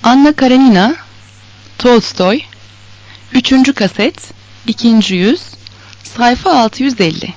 Anna Karenina, Tolstoy, 3. kaset, 2. yüz, sayfa 650.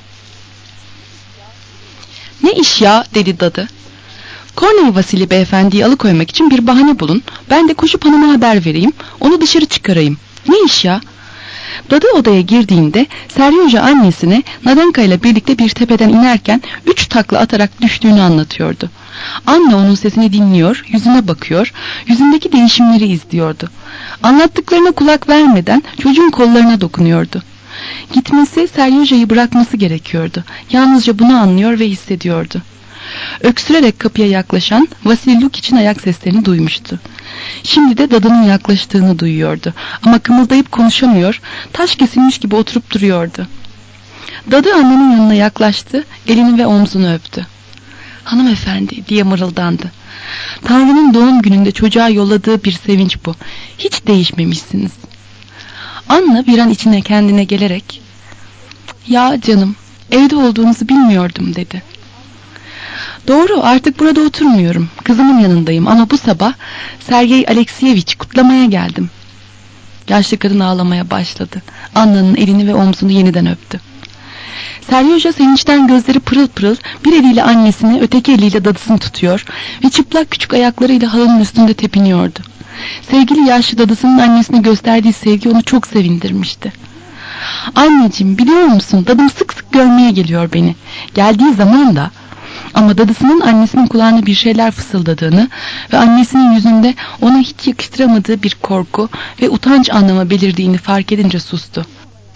"Ne iş ya?" dedi dadı. "Korney Vasili beyefendiyi alıkoymak için bir bahane bulun. Ben de koşup hanıma haber vereyim. Onu dışarı çıkarayım. Ne iş ya?" Dadı odaya girdiğinde Seryoja annesine Nadenka ile birlikte bir tepeden inerken 3 takla atarak düştüğünü anlatıyordu. Anne onun sesini dinliyor, yüzüne bakıyor, yüzündeki değişimleri izliyordu. Anlattıklarına kulak vermeden çocuğun kollarına dokunuyordu. Gitmesi, Seryoja'yı bırakması gerekiyordu. Yalnızca bunu anlıyor ve hissediyordu. Öksürerek kapıya yaklaşan Vasili Lukiç'in ayak seslerini duymuştu. Şimdi de dadının yaklaştığını duyuyordu. Ama kımıldayıp konuşamıyor, taş kesilmiş gibi oturup duruyordu. Dadı annenin yanına yaklaştı, elini ve omzunu öptü. "Hanımefendi," diye mırıldandı. "Tanrı'nın doğum gününde çocuğa yolladığı bir sevinç bu. Hiç değişmemişsiniz." Anna bir an içine kendine gelerek, "Ya canım, evde olduğunuzu bilmiyordum," dedi. "Doğru, artık burada oturmuyorum. Kızımın yanındayım ama bu sabah Sergey Alekseyeviç kutlamaya geldim." Yaşlı kadın ağlamaya başladı. Anna'nın elini ve omzunu yeniden öptü. Seryoja sevinçten gözleri pırıl pırıl bir eliyle annesini, öteki eliyle dadısını tutuyor ve çıplak küçük ayaklarıyla halının üstünde tepiniyordu. Sevgili yaşlı dadısının annesine gösterdiği sevgi onu çok sevindirmişti. "Anneciğim, biliyor musun, dadım sık sık görmeye geliyor beni. Geldiği zaman da..." Ama dadısının annesinin kulağına bir şeyler fısıldadığını ve annesinin yüzünde ona hiç yakıştıramadığı bir korku ve utanç anlamı belirdiğini fark edince sustu.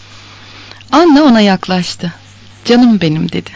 Anna ona yaklaştı. "Canım benim," dedi.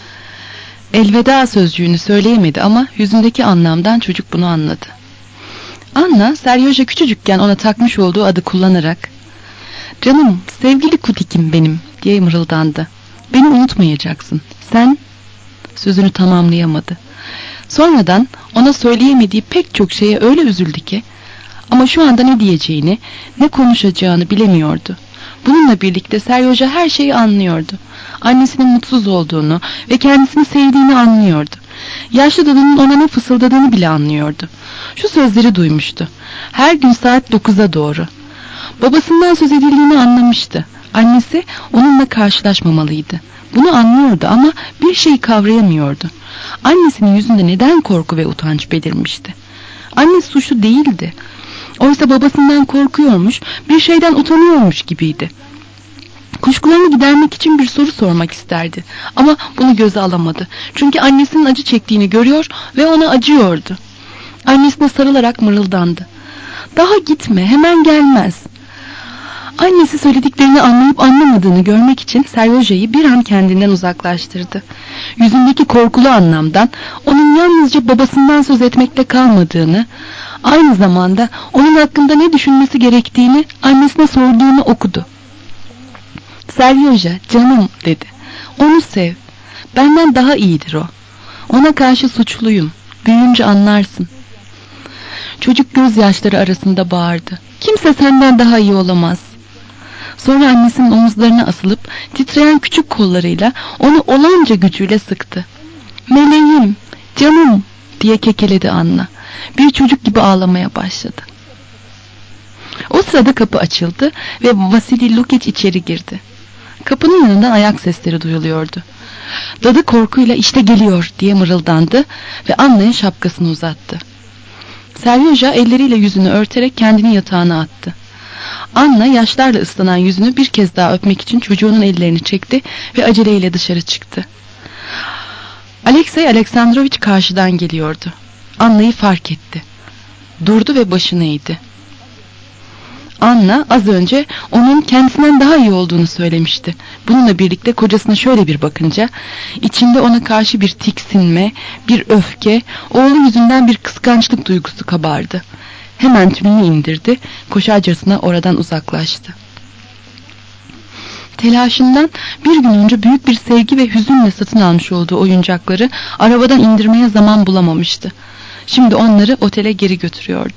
Elveda sözcüğünü söyleyemedi ama yüzündeki anlamdan çocuk bunu anladı. Anna, Seryoja küçücükken ona takmış olduğu adı kullanarak, "Canım, sevgili Kutikim benim," diye mırıldandı. "Beni unutmayacaksın. Sen..." Sözünü tamamlayamadı. Sonradan ona söyleyemediği pek çok şeye öyle üzüldü ki, ama şu anda ne diyeceğini, ne konuşacağını bilemiyordu. Bununla birlikte Seryoja her şeyi anlıyordu. Annesinin mutsuz olduğunu ve kendisini sevdiğini anlıyordu. Yaşlı dadının ona ne fısıldadığını bile anlıyordu. Şu sözleri duymuştu: "Her gün saat 9'a doğru." Babasından söz edildiğini anlamıştı. Annesi onunla karşılaşmamalıydı. Bunu anlıyordu ama bir şeyi kavrayamıyordu. Annesinin yüzünde neden korku ve utanç belirmişti? Annesi suçlu değildi. Oysa babasından korkuyormuş, bir şeyden utanıyormuş gibiydi. Kuşkularını gidermek için bir soru sormak isterdi. Ama bunu göze alamadı. Çünkü annesinin acı çektiğini görüyor ve ona acıyordu. Annesine sarılarak mırıldandı: "Daha gitme, hemen gelmez." Annesi söylediklerini anlayıp anlamadığını görmek için Seryoja'yı bir an kendinden uzaklaştırdı. Yüzündeki korkulu anlamdan onun yalnızca babasından söz etmekle kalmadığını, aynı zamanda onun hakkında ne düşünmesi gerektiğini annesine sorduğunu okudu. "Seryoja, canım," dedi. "Onu sev. Benden daha iyidir o. Ona karşı suçluyum. Büyüyünce anlarsın." Çocuk gözyaşları arasında bağırdı: "Kimse senden daha iyi olamaz." Sonra annesinin omuzlarına asılıp titreyen küçük kollarıyla onu olanca gücüyle sıktı. "Meleğim, canım," diye kekeledi Anna. Bir çocuk gibi ağlamaya başladı. O sırada kapı açıldı ve Vasili Lukiç içeri girdi. Kapının yanından ayak sesleri duyuluyordu. Dadı korkuyla "İşte geliyor," diye mırıldandı ve Anna'ya şapkasını uzattı. Seryoja elleriyle yüzünü örterek kendini yatağına attı. Anna yaşlarla ıslanan yüzünü bir kez daha öpmek için çocuğunun ellerini çekti ve aceleyle dışarı çıktı. Alexey Aleksandrovich karşıdan geliyordu. Anna'yı fark etti. Durdu ve başını eğdi. Anna az önce onun kendisinden daha iyi olduğunu söylemişti. Bununla birlikte kocasına şöyle bir bakınca içinde ona karşı bir tiksinme, bir öfke, oğlu yüzünden bir kıskançlık duygusu kabardı. Hemen tülünü indirdi, koşarcasına oradan uzaklaştı. Telaşından bir gün önce büyük bir sevgi ve hüzünle satın almış olduğu oyuncakları arabadan indirmeye zaman bulamamıştı. Şimdi onları otele geri götürüyordu.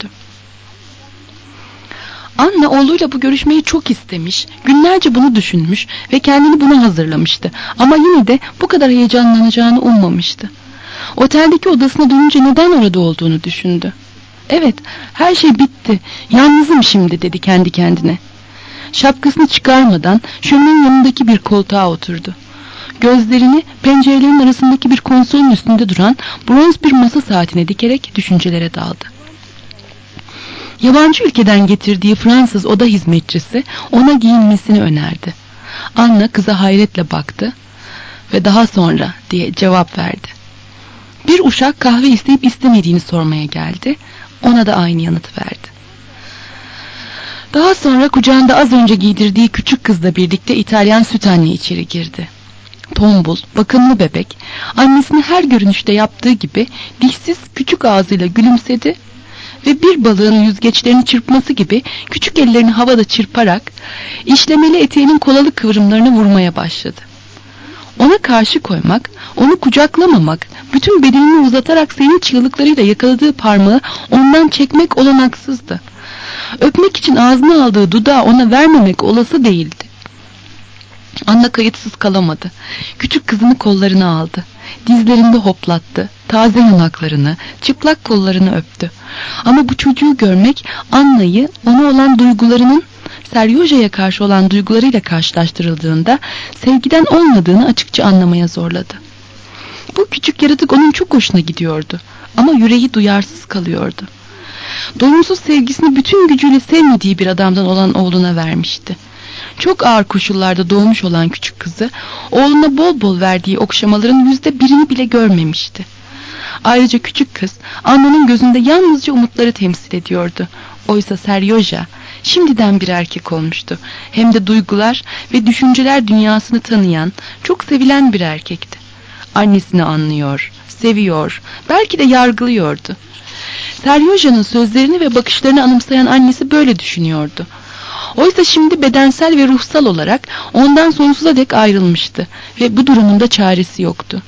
Anna oğluyla bu görüşmeyi çok istemiş, günlerce bunu düşünmüş ve kendini buna hazırlamıştı. Ama yine de bu kadar heyecanlanacağını ummamıştı. Oteldeki odasına dönünce neden orada olduğunu düşündü. Evet, her şey bitti. Yalnızım şimdi dedi kendi kendine. Şapkasını çıkarmadan şöminenin yanındaki bir koltuğa oturdu. Gözlerini pencerelerin arasındaki bir konsolun üstünde duran bronz bir masa saatine dikerek düşüncelere daldı. Yabancı ülkeden getirdiği Fransız oda hizmetçisi ona giyinmesini önerdi. Anna kıza hayretle baktı ve daha sonra diye cevap verdi. Bir uşak kahve isteyip istemediğini sormaya geldi. Ona da aynı yanıt verdi. Daha sonra kucağında az önce giydirdiği küçük kızla birlikte İtalyan süt anne içeri girdi. Tombul, bakımlı bebek, annesini her görünüşte yaptığı gibi dişsiz küçük ağzıyla gülümsedi ve bir balığın yüzgeçlerini çırpması gibi küçük ellerini havada çırparak işlemeli eteğinin kolalı kıvrımlarına vurmaya başladı. Ona karşı koymak, onu kucaklamamak, bütün bedenini uzatarak senin çığlıklarıyla yakaladığı parmağı ondan çekmek olanaksızdı. Öpmek için ağzına aldığı dudağı ona vermemek olası değildi. Anna kayıtsız kalamadı. Küçük kızını kollarına aldı. Dizlerinde hoplattı. Taze yanaklarını, çıplak kollarını öptü. Ama bu çocuğu görmek Anna'yı ona olan duygularının Seryozha'ya karşı olan duygularıyla karşılaştırıldığında sevgiden olmadığını açıkça anlamaya zorladı. Bu küçük yaratık onun çok hoşuna gidiyordu. Ama yüreği duyarsız kalıyordu. Doyumsuz sevgisini bütün gücüyle sevmediği bir adamdan olan oğluna vermişti. Çok ağır koşullarda doğmuş olan küçük kızı oğluna bol bol verdiği okşamaların %1'ini bile görmemişti. Ayrıca küçük kız Anna'nın gözünde yalnızca umutları temsil ediyordu. Oysa Seryozha şimdiden bir erkek olmuştu. Hem de duygular ve düşünceler dünyasını tanıyan, çok sevilen bir erkekti. Annesini anlıyor, seviyor, belki de yargılıyordu. Seryozha'nın sözlerini ve bakışlarını anımsayan annesi böyle düşünüyordu. Oysa şimdi bedensel ve ruhsal olarak ondan sonsuza dek ayrılmıştı ve bu durumunda çaresi yoktu.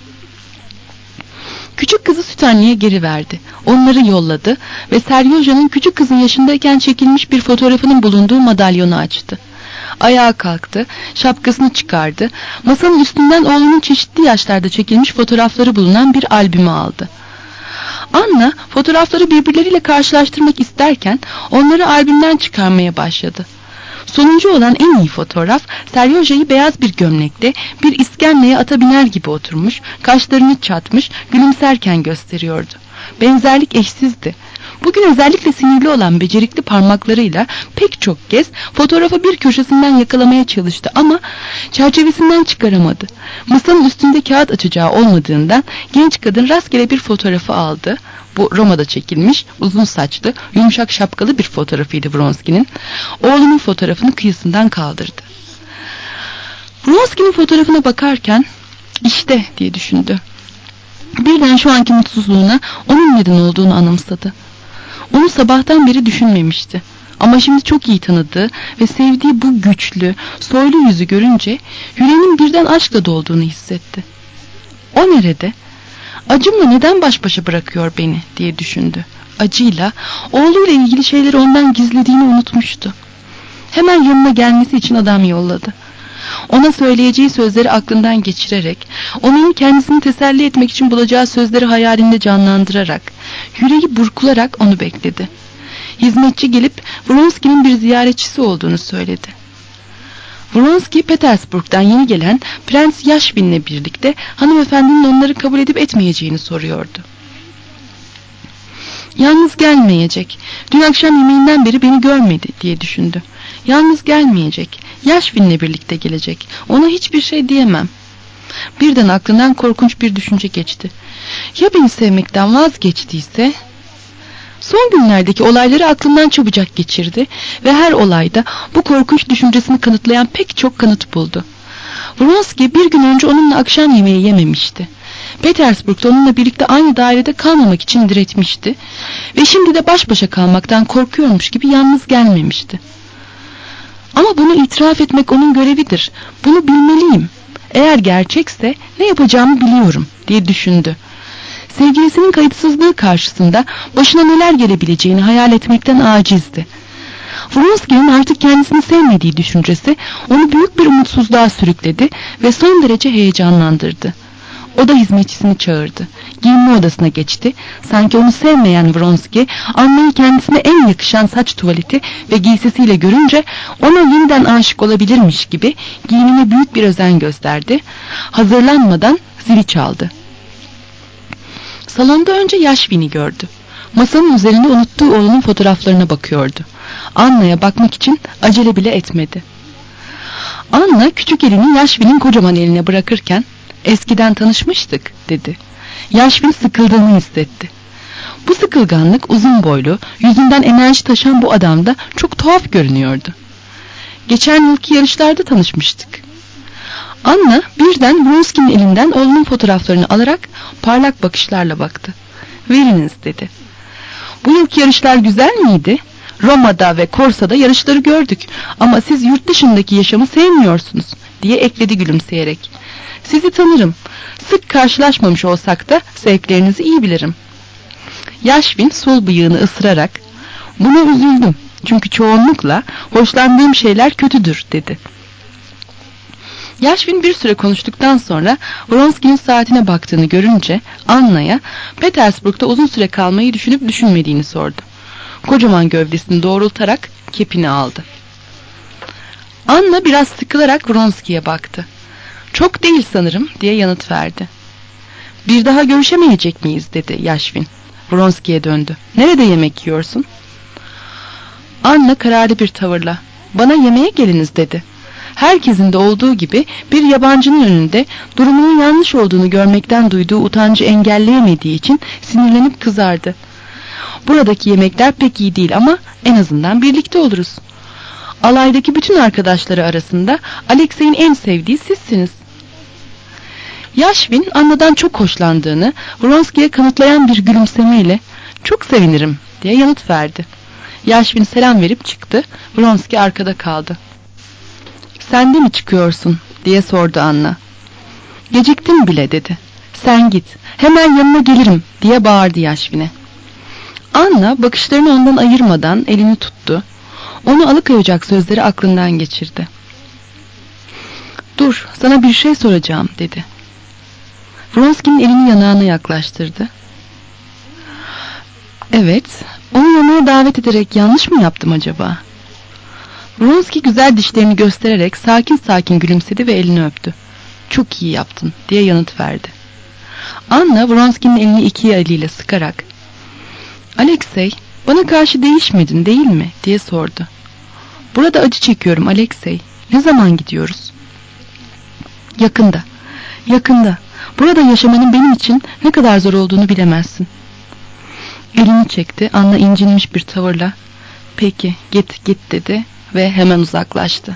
Küçük kızı süt anneye geri verdi. Onları yolladı ve Seryozha'nın küçük kızın yaşındayken çekilmiş bir fotoğrafının bulunduğu madalyonu açtı. Ayağa kalktı, şapkasını çıkardı, masanın üstünden oğlunun çeşitli yaşlarda çekilmiş fotoğrafları bulunan bir albümü aldı. Anna fotoğrafları birbirleriyle karşılaştırmak isterken onları albümden çıkarmaya başladı. Sonuncu olan en iyi fotoğraf Seryozha'yı beyaz bir gömlekte bir iskemleye ata biner gibi oturmuş, kaşlarını çatmış, gülümserken gösteriyordu. Benzerlik eşsizdi. Bugün özellikle sinirli olan becerikli parmaklarıyla pek çok kez fotoğrafı bir köşesinden yakalamaya çalıştı ama çerçevesinden çıkaramadı. Masanın üstünde kağıt açacağı olmadığından genç kadın rastgele bir fotoğrafı aldı. Bu Roma'da çekilmiş, uzun saçlı, yumuşak şapkalı bir fotoğrafıydı Vronsky'nin. Oğlunun fotoğrafını kıyısından kaldırdı. Vronsky'nin fotoğrafına bakarken işte diye düşündü. Birden şu anki mutsuzluğuna onun neden olduğunu anımsadı. Onu sabahtan beri düşünmemişti. Ama şimdi çok iyi tanıdığı ve sevdiği bu güçlü, soylu yüzü görünce yüreğinin birden aşkla dolduğunu hissetti. O nerede? Acımla neden baş başa bırakıyor beni diye düşündü. Acıyla, oğluyla ilgili şeyleri ondan gizlediğini unutmuştu. Hemen yanına gelmesi için adam yolladı. Ona söyleyeceği sözleri aklından geçirerek, onun kendisini teselli etmek için bulacağı sözleri hayalinde canlandırarak, yüreği burkularak onu bekledi. Hizmetçi gelip Vronsky'nin bir ziyaretçisi olduğunu söyledi. Vronsky, Petersburg'dan yeni gelen Prens Yashvin'le birlikte hanımefendinin onları kabul edip etmeyeceğini soruyordu. Yalnız gelmeyecek. Dün akşam yemeğinden beri beni görmedi diye düşündü. Yalnız gelmeyecek. Yashvin'le birlikte gelecek. Ona hiçbir şey diyemem. Birden aklından korkunç bir düşünce geçti. Ya beni sevmekten vazgeçtiyse? Son günlerdeki olayları aklından çabucak geçirdi ve her olayda bu korkunç düşüncesini kanıtlayan pek çok kanıt buldu. Vronsky bir gün önce onunla akşam yemeği yememişti. Petersburg'da onunla birlikte aynı dairede kalmamak için diretmişti ve şimdi de baş başa kalmaktan korkuyormuş gibi yalnız gelmemişti. Ama bunu itiraf etmek onun görevidir. Bunu bilmeliyim. Eğer gerçekse ne yapacağımı biliyorum diye düşündü. Sevgilisinin kayıtsızlığı karşısında başına neler gelebileceğini hayal etmekten acizdi. Vronsky'nin artık kendisini sevmediği düşüncesi onu büyük bir umutsuzluğa sürükledi ve son derece heyecanlandırdı. O da hizmetçisini çağırdı. giyinme odasına geçti. Sanki onu sevmeyen Vronski, Anna'yı kendisine en yakışan saç tuvaleti ve giysisiyle görünce ona yeniden aşık olabilirmiş gibi giyimine büyük bir özen gösterdi. Hazırlanmadan zili çaldı. Salonda önce Yashvin'i gördü. Masanın üzerinde unuttuğu oğlunun fotoğraflarına bakıyordu. Anna'ya bakmak için acele bile etmedi. Anna küçük elini Yashvin'in kocaman eline bırakırken "Eskiden tanışmıştık," dedi. Yashvin sıkıldığını hissetti. Bu sıkılganlık uzun boylu, yüzünden enerji taşan bu adamda çok tuhaf görünüyordu. "Geçen yılki yarışlarda tanışmıştık." Anna birden Vronski'nin elinden oğlunun fotoğraflarını alarak parlak bakışlarla baktı. "Veriniz," dedi. "Bu yılki yarışlar güzel miydi? Roma'da ve Korsa'da yarışları gördük ama siz yurt dışındaki yaşamı sevmiyorsunuz," diye ekledi gülümseyerek. "Sizi tanırım. Sık karşılaşmamış olsak da zevklerinizi iyi bilirim." Yashvin sol bıyığını ısırarak "Buna üzüldüm çünkü çoğunlukla hoşlandığım şeyler kötüdür," dedi. Yashvin bir süre konuştuktan sonra Vronski'nin saatine baktığını görünce Anna'ya Petersburg'da uzun süre kalmayı düşünüp düşünmediğini sordu. Kocaman gövdesini doğrultarak kepini aldı. Anna biraz sıkılarak Vronski'ye baktı. "Çok değil sanırım," diye yanıt verdi. "Bir daha görüşemeyecek miyiz?" dedi Yashvin. Vronski'ye döndü. "Nerede yemek yiyorsun?" Anna kararlı bir tavırla "Bana yemeğe geliniz," dedi. Herkesin de olduğu gibi bir yabancının önünde durumunun yanlış olduğunu görmekten duyduğu utancı engelleyemediği için sinirlenip kızardı. "Buradaki yemekler pek iyi değil ama en azından birlikte oluruz. Alaydaki bütün arkadaşları arasında Alexey'in en sevdiği sizsiniz." Yashvin Anna'dan çok hoşlandığını Vronski'ye kanıtlayan bir gülümsemeyle "Çok sevinirim," diye yanıt verdi. Yashvin selam verip çıktı. Vronski arkada kaldı. "Sen de mi çıkıyorsun?" diye sordu Anna. "Geciktim bile," dedi. "Sen git, hemen yanına gelirim," diye bağırdı Yashvin'e. Anna bakışlarını ondan ayırmadan elini tuttu. Onu alıkoyacak sözleri aklından geçirdi. "Dur, sana bir şey soracağım," dedi. Vronski'nin elini yanağına yaklaştırdı. "Evet, onu yanına davet ederek yanlış mı yaptım acaba?" Vronski güzel dişlerini göstererek sakin sakin gülümsedi ve elini öptü. "Çok iyi yaptın," diye yanıt verdi. Anna Vronski'nin elini iki eliyle sıkarak "Alexey, bana karşı değişmedin değil mi?" diye sordu. "Burada acı çekiyorum Alexey. Ne zaman gidiyoruz?" "Yakında. Yakında. Burada yaşamanın benim için ne kadar zor olduğunu bilemezsin." Elini çekti. Anna incinmiş bir tavırla "Peki, git," dedi ve hemen uzaklaştı.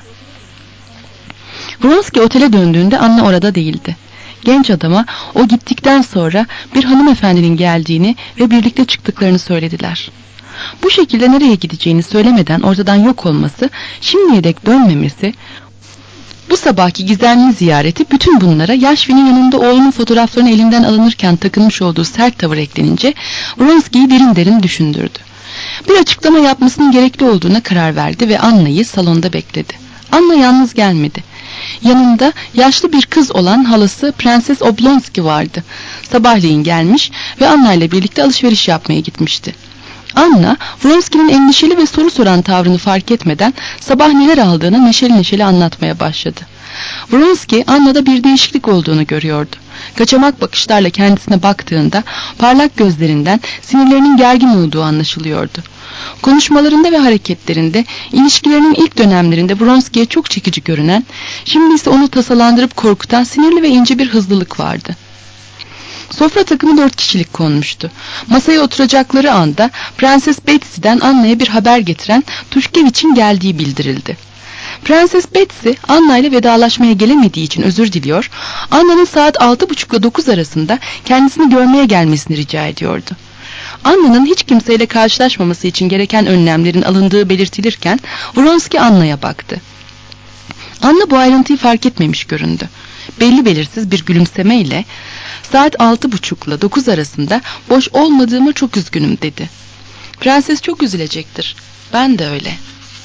Vronski otele döndüğünde Anna orada değildi. Genç adama o gittikten sonra bir hanımefendinin geldiğini ve birlikte çıktıklarını söylediler. Bu şekilde nereye gideceğini söylemeden ortadan yok olması, şimdiye dek dönmemesi, bu sabahki gizemli ziyareti, bütün bunlara Yashvin'in yanında oğlunun fotoğraflarını elinden alınırken takınmış olduğu sert tavır eklenince Vronski'yi derin derin düşündürdü. Bir açıklama yapmasının gerekli olduğuna karar verdi ve Anna'yı salonda bekledi. Anna yalnız gelmedi. Yanında yaşlı bir kız olan halası Prenses Oblonski vardı. Sabahleyin gelmiş ve Anna ile birlikte alışveriş yapmaya gitmişti. Anna, Vronski'nin endişeli ve soru soran tavrını fark etmeden sabah neler aldığını neşeli neşeli anlatmaya başladı. Vronski, Anna'da bir değişiklik olduğunu görüyordu. Kaçamak bakışlarla kendisine baktığında parlak gözlerinden sinirlerinin gergin olduğu anlaşılıyordu. Konuşmalarında ve hareketlerinde, ilişkilerinin ilk dönemlerinde Vronski'ye çok çekici görünen, şimdi ise onu tasalandırıp korkutan sinirli ve ince bir hızlılık vardı. Sofra takımı 4 kişilik konmuştu. Masaya oturacakları anda Prenses Betsy'den Anna'ya bir haber getiren Tuşkeviç'in geldiği bildirildi. Prenses Betsy, Anna ile vedalaşmaya gelemediği için özür diliyor, Anna'nın saat 6:30 ile 9 arasında kendisini görmeye gelmesini rica ediyordu. Anna'nın hiç kimseyle karşılaşmaması için gereken önlemlerin alındığı belirtilirken Vronski Anna'ya baktı. Anna bu ayrıntıyı fark etmemiş göründü. Belli belirsiz bir gülümsemeyle "Saat 6:30 ile 9 arasında boş olmadığıma çok üzgünüm," dedi. "Prenses çok üzülecektir. Ben de öyle."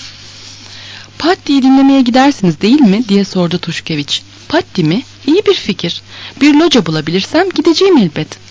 "Patti'yi dinlemeye gidersiniz değil mi?" diye sordu Tuşkeviç. "Patti mi? İyi bir fikir. Bir loca bulabilirsem gideceğim elbet."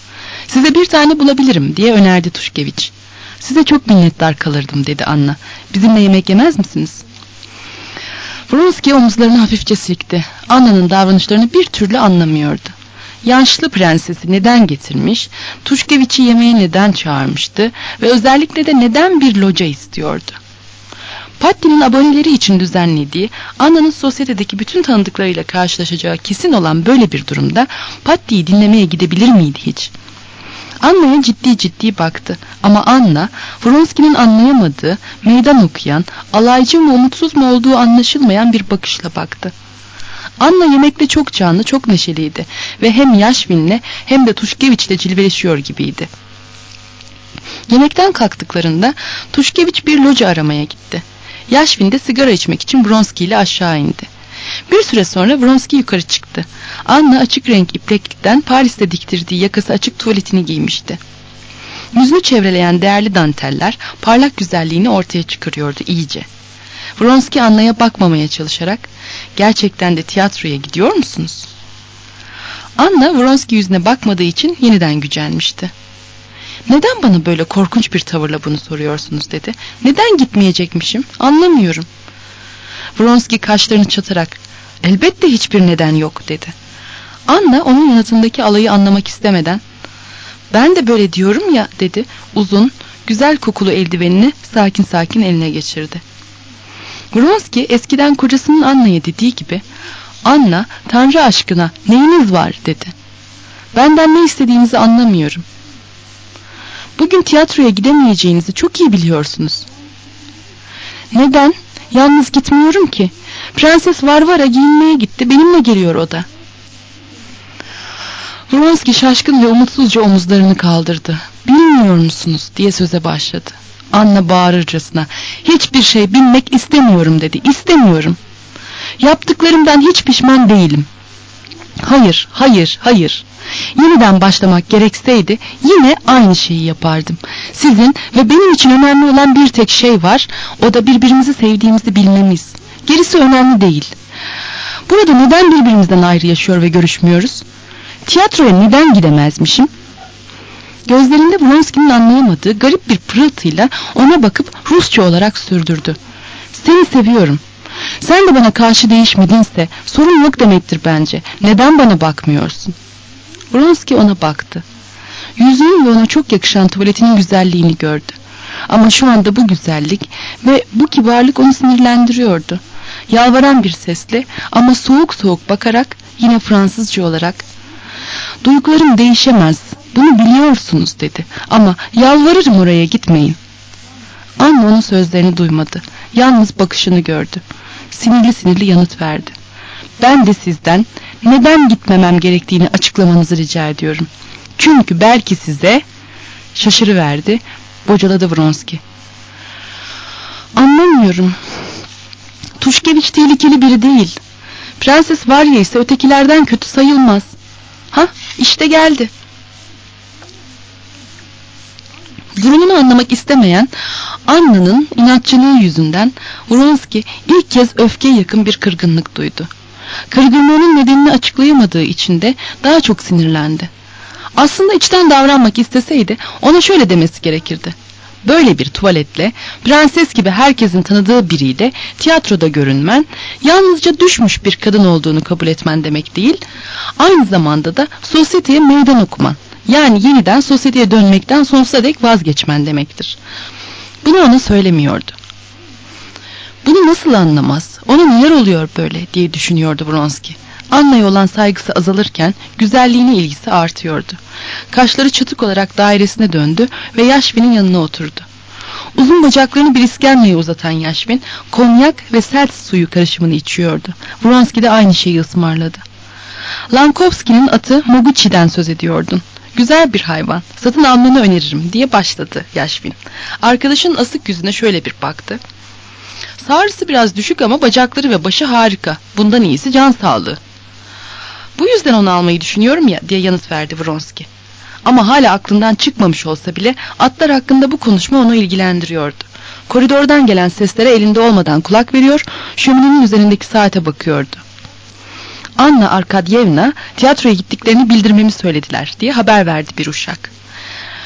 Size bir tane bulabilirim diye önerdi Tuşkeviç. Size çok minnettar kalırdım dedi Anna. Bizimle yemek yemez misiniz? Vronski omuzlarını hafifçe silkti. Anna'nın davranışlarını bir türlü anlamıyordu. Yaşlı prensesi neden getirmiş, Tuşkeviç'i yemeğe neden çağırmıştı ve özellikle de neden bir loca istiyordu? Patti'nin aboneleri için düzenlediği, Anna'nın sosyetedeki bütün tanıdıklarıyla karşılaşacağı kesin olan böyle bir durumda Patti'yi dinlemeye gidebilir miydi hiç? Anna'ya ciddi ciddi baktı ama Anna, Vronski'nin anlayamadığı, meydan okuyan, alaycı mı umutsuz mu olduğu anlaşılmayan bir bakışla baktı. Anna yemekte çok canlı, çok neşeliydi ve hem Yashvin'le hem de Tuşkeviç'le cilveleşiyor gibiydi. Yemekten kalktıklarında Tuşkeviç bir loca aramaya gitti. Yashvin de sigara içmek için Vronski ile aşağı indi. Bir süre sonra Vronski yukarı çıktı. Anna açık renk ipeklikten Paris'te diktirdiği yakası açık tuvaletini giymişti. Yüzünü çevreleyen değerli danteller parlak güzelliğini ortaya çıkarıyordu iyice. Vronski Anna'ya bakmamaya çalışarak, gerçekten de tiyatroya gidiyor musunuz? Anna Vronski yüzüne bakmadığı için yeniden gücenmişti. Neden bana böyle korkunç bir tavırla bunu soruyorsunuz dedi. Neden gitmeyecekmişim? Anlamıyorum. Vronski kaşlarını çatarak, elbette hiçbir neden yok dedi. Anna onun yanıtındaki alayı anlamak istemeden, ben de böyle diyorum ya dedi. Uzun, güzel kokulu eldivenini sakin sakin eline geçirdi. Vronski eskiden kocasının Anna'ya dediği gibi, Anna, Tanrı aşkına neyiniz var dedi. Benden ne istediğinizi anlamıyorum. Bugün tiyatroya gidemeyeceğinizi çok iyi biliyorsunuz. Neden? Yalnız gitmiyorum ki. Prenses Varvara giyinmeye gitti. Benimle geliyor o da. Vronski şaşkın ve umutsuzca omuzlarını kaldırdı. Bilmiyor musunuz diye söze başladı. Anna bağırırcasına, hiçbir şey bilmek istemiyorum dedi. İstemiyorum. Yaptıklarımdan hiç pişman değilim. Hayır, hayır, hayır. Yeniden başlamak gerekseydi yine aynı şeyi yapardım. Sizin ve benim için önemli olan bir tek şey var. O da birbirimizi sevdiğimizi bilmemiz. Gerisi önemli değil. Burada neden birbirimizden ayrı yaşıyor ve görüşmüyoruz? Tiyatroya neden gidemezmişim? Gözlerinde Vronski'nin anlayamadığı garip bir pırıltıyla ona bakıp Rusça olarak sürdürdü. Seni seviyorum. Sen de bana karşı değişmedinse sorun yok demektir bence. Neden bana bakmıyorsun? Vronski ona baktı. Yüzünün ve ona çok yakışan tuvaletinin güzelliğini gördü. Ama şu anda bu güzellik ve bu kibarlık onu sinirlendiriyordu. Yalvaran bir sesle ama soğuk soğuk bakarak yine Fransızca olarak, duygularım değişemez, bunu biliyorsunuz dedi. Ama yalvarırım oraya gitmeyin. Anna onun sözlerini duymadı. Yalnız bakışını gördü. Sinirli sinirli yanıt verdi. Ben de sizden neden gitmemem gerektiğini açıklamanızı rica ediyorum. Çünkü belki size... Şaşırıverdi. Bocaladı Vronski. Anlamıyorum. Tuşkeviç tehlikeli biri değil. Prenses Varya ise ötekilerden kötü sayılmaz. Ha, işte geldi. Durumunu anlamak istemeyen Anna'nın inatçılığı yüzünden Vronski ilk kez öfkeye yakın bir kırgınlık duydu. Kırgınlığının nedenini açıklayamadığı için de daha çok sinirlendi. Aslında içten davranmak isteseydi ona şöyle demesi gerekirdi. Böyle bir tuvaletle, prenses gibi herkesin tanıdığı biriyle tiyatroda görünmen, yalnızca düşmüş bir kadın olduğunu kabul etmen demek değil, aynı zamanda da sosyeteye meydan okuman, yani yeniden sosyeteye dönmekten sonsuza dek vazgeçmen demektir. Bunu ona söylemiyordu. Bunu nasıl anlamaz, ona neler oluyor böyle diye düşünüyordu Vronski. Anna'ya olan saygısı azalırken güzelliğine ilgisi artıyordu. Kaşları çatık olarak dairesine döndü ve Yashvin'in yanına oturdu. Uzun bacaklarını bir iskemleye uzatan Yashvin, konyak ve sert suyu karışımını içiyordu. Vronski de aynı şeyi ısmarladı. Lankovski'nin atı Moguchi'den söz ediyordun. Güzel bir hayvan, satın almanı öneririm diye başladı Yashvin. Arkadaşın asık yüzüne şöyle bir baktı. Sağrısı biraz düşük ama bacakları ve başı harika. Bundan iyisi can sağlığı. Bu yüzden onu almayı düşünüyorum ya diye yanıt verdi Vronski. Ama hala aklından çıkmamış olsa bile atlar hakkında bu konuşma onu ilgilendiriyordu. Koridordan gelen seslere elinde olmadan kulak veriyor, şöminenin üzerindeki saate bakıyordu. Anna Arkadyevna tiyatroya gittiklerini bildirmemi söylediler diye haber verdi bir uşak.